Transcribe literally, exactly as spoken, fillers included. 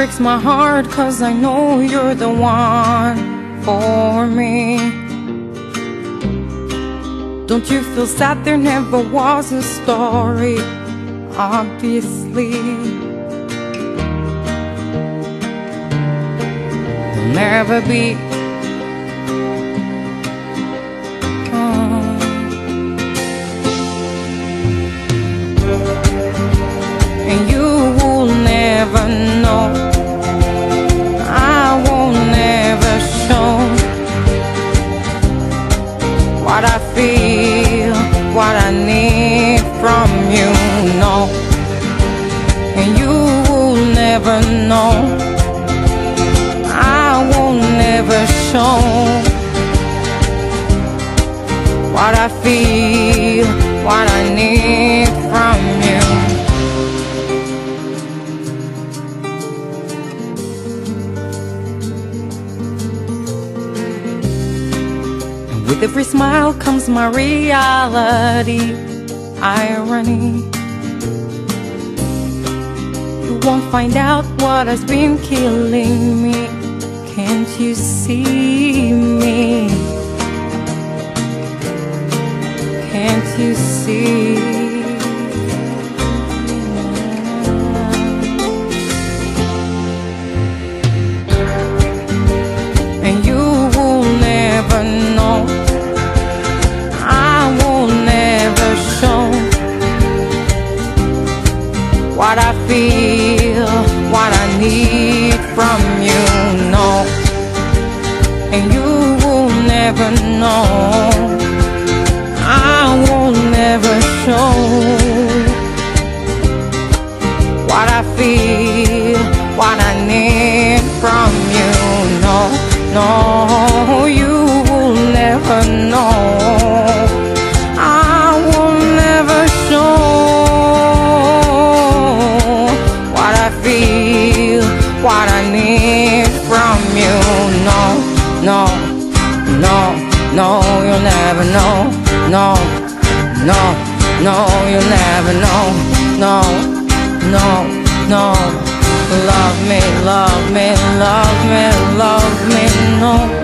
breaks my heart, 'cause I know you're the one for me. Don't you feel sad? There never was a story, obviously. There'll never be. Oh. And you will never know. I won't never show what I feel, what I need from you, no. And you will never know. I will never show what I feel, what I need from you. With every smile comes my reality, irony. You won't find out what has been killing me. Can't you see me? Can't you see? And you will never know. What I feel, what I need from you, no. And you will never know. I will never show what I feel, what I need from you, no. No, you will never know. I will never show what I need from you, no, no, no, no, you'll never know, no, no, no, you'll never know, no, no, no, love me, love me, love me, love me, no.